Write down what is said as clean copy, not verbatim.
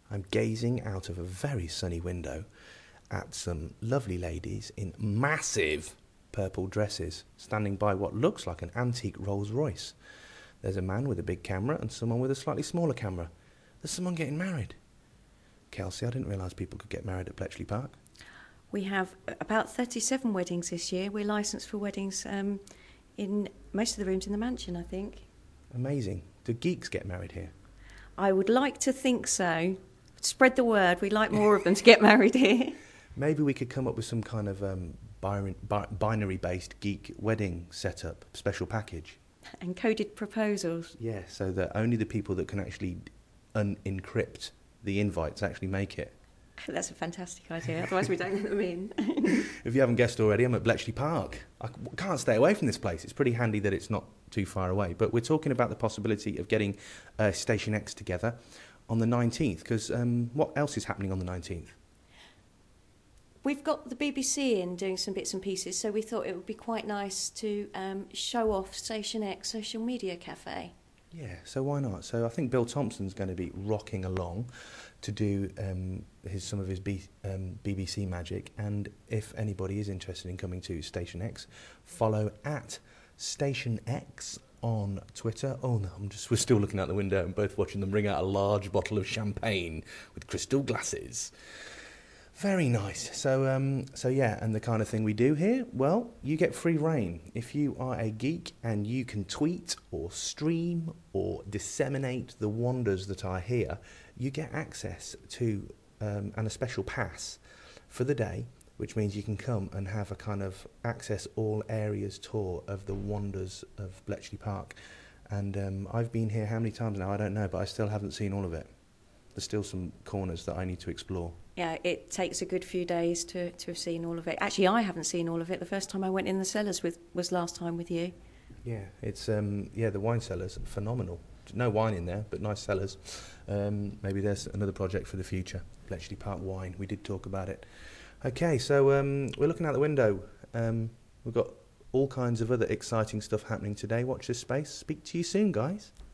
I'm gazing out of a very sunny window at some lovely ladies in massive purple dresses standing by what looks like an antique Rolls Royce. There's a man with a big camera and someone with a slightly smaller camera. There's someone getting married. Kelsey, I didn't realise people could get married at Bletchley Park. We have about 37 weddings this year. We're licensed for weddings in most of the rooms in the mansion, I think. Amazing. Do geeks get married here? I would like to think so. Spread the word. We'd like more of them to get married here. Maybe we could come up with some kind of binary-based geek wedding setup, special package. Encoded proposals. Yeah, so that only the people that can actually unencrypt the invites actually make it. That's a fantastic idea, otherwise we don't let them in. If you haven't guessed already, I'm at Bletchley Park. I can't stay away from this place. It's pretty handy that it's not too far away. But we're talking about the possibility of getting Station X together on the 19th, because what else is happening on the 19th? We've got the BBC in doing some bits and pieces, so we thought it would be quite nice to show off Station X Social Media Cafe. Yeah, so why not? So I think Bill Thompson's going to be rocking along to do some of his BBC magic. And if anybody is interested in coming to Station X, follow at Station X on Twitter. Oh no, we're still looking out the window and both watching them bring out a large bottle of champagne with crystal glasses. Very nice. So yeah, and the kind of thing we do here, well, you get free reign. If you are a geek and you can tweet or stream or disseminate the wonders that are here, you get access to and a special pass for the day, which means you can come and have a kind of access all areas tour of the wonders of Bletchley Park. And I've been here how many times now? I don't know, but I still haven't seen all of it. There's still some corners that I need to explore. Yeah, it takes a good few days to have seen all of it. Actually, I haven't seen all of it. The first time I went in the cellars was last time with you. Yeah, it's the wine cellars, phenomenal. No wine in there, but nice cellars. Maybe there's another project for the future. Bletchley Park wine. We did talk about it. Okay, so we're looking out the window. We've got all kinds of other exciting stuff happening today. Watch this space. Speak to you soon, guys.